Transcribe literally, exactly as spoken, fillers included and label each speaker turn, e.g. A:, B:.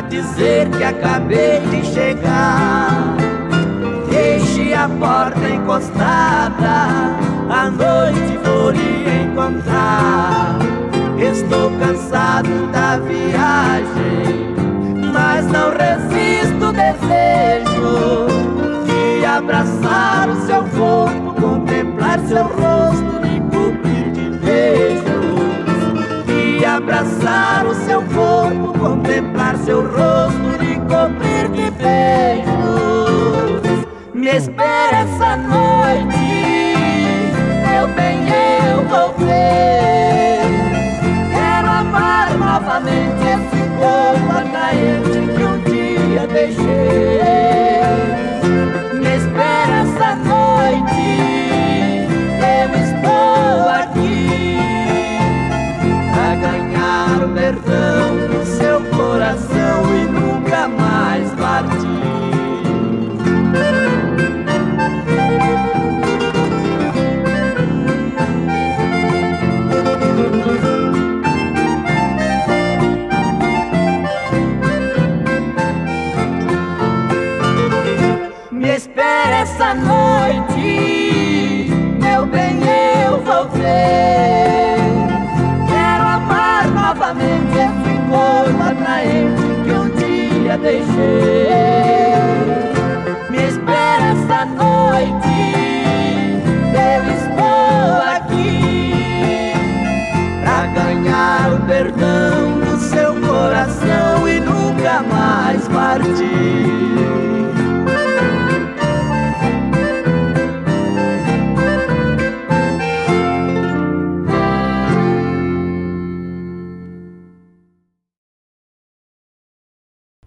A: dizer que acabei de chegar. Deixe a porta encostada, à noite vou lhe encontrar. Estou cansado da viagem, mas não resisto o desejo de abraçar o seu corpo, contemplar seu rosto, me cobrir de beijos. De abraçar o seu corpo, contemplar seu rosto, me cobrir de beijos. Me espera essa noite, meu bem, eu vou ver. Quero amar novamente esse corpo atraente que um dia deixei. Me espera essa noite, eu estou aqui a ganhar o perdão do seu coração e nunca mais partir. Me espera essa noite, meu bem, eu vou ver. Quero amar novamente esse corpo atraente que um dia deixei. Me espera essa noite, eu estou aqui pra ganhar o perdão do seu coração e nunca mais partir.